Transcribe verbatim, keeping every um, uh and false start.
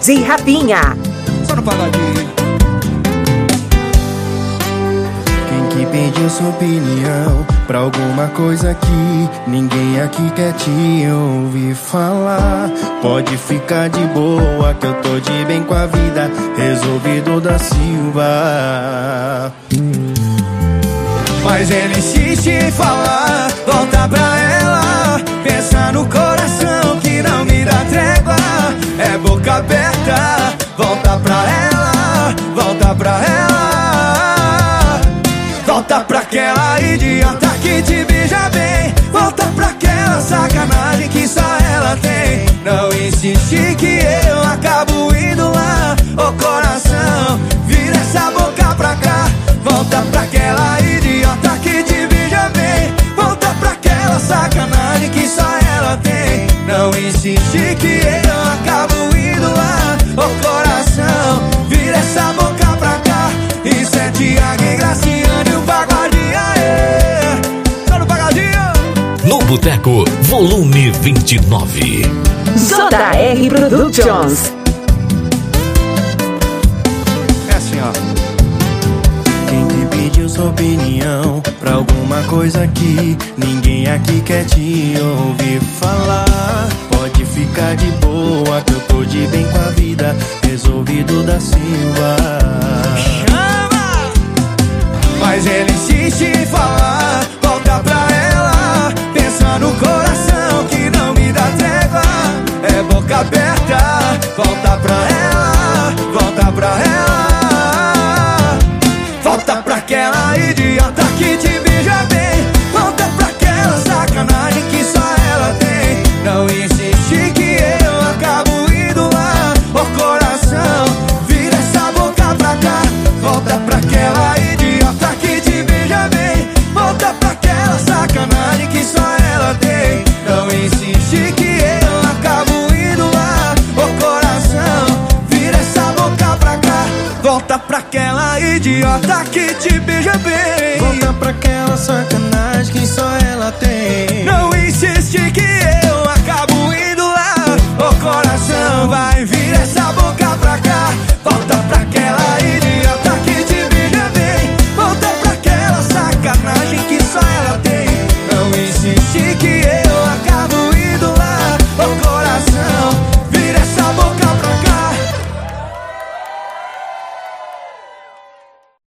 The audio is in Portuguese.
de Rapinha. Só no pagodinho. Quem que pediu sua opinião pra alguma coisa que ninguém aqui quer te ouvir falar? Pode ficar de boa que eu tô de bem com a vida, resolvido da Silva. Mas ele insiste em falar, volta pra ela. Pensa no coração que não me dá trégua. É boca aberta, volta pra ela, volta pra ela. Volta pra aquela idiota que te beija bem. Volta pra aquela sacanagem que só ela tem. Não insiste que eu acabo indo lá. Ô coração, vira essa boca pra cá. Volta pra aquela idiota que te beija bem. Volta pra aquela sacanagem que só ela tem. Não insiste que eu acabo indo lá. Ô coração, vira essa boca pra cá. Isso é Thiago e Graciane e o pagodinho, aê. Tá no pagodinho? No Boteco, volume vinte e nove. J R Productions. É assim, ó. Quem que pediu sua opinião pra alguma coisa que ninguém aqui quer te ouvir falar? Pode ficar de boa que eu tô de bem com a vida, resolvido da Silva. Chama! Mas ele insiste em falar, volta pra ela. Pensa no coração que não me dá trégua. É boca aberta, volta pra ela, volta pra ela. Volta pra aquela idiota que te beija bem. Volta pra aquela sacanagem que só ela tem. Não insiste que eu acabo indo lá. Ô coração, vira essa boca pra cá. Volta pra aquela idiota que te beija bem. Volta pra aquela sacanagem que só ela tem. Não insiste que eu acabo indo lá. Ô coração, vira essa boca pra cá. Volta pra aquela idiota que te beija bem.